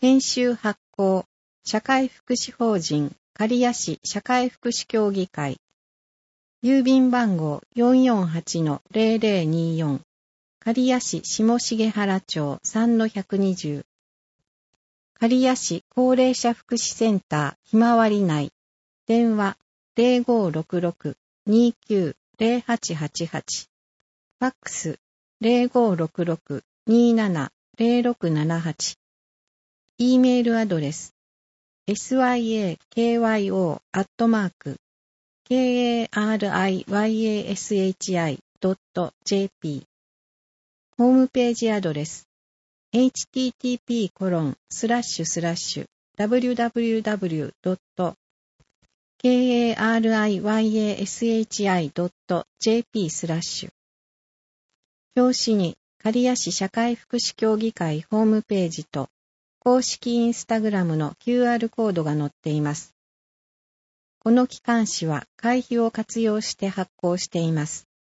編集発行、社会福祉法人刈谷市社会福祉協議会。郵便番号 448-0024。刈谷市下重原町 3-120。刈谷市高齢者福祉センターひまわり内。電話 0566-29-0888。ファックス 0566-27-0678。E メールアドレス syakyo@kariyashi.jp。 ホームページアドレス http://www.kariyashi.jp/。表紙に刈谷市社会福祉協議会ホームページと公式インスタグラムの QR コードが載っています。この機関誌は会費を活用して発行しています。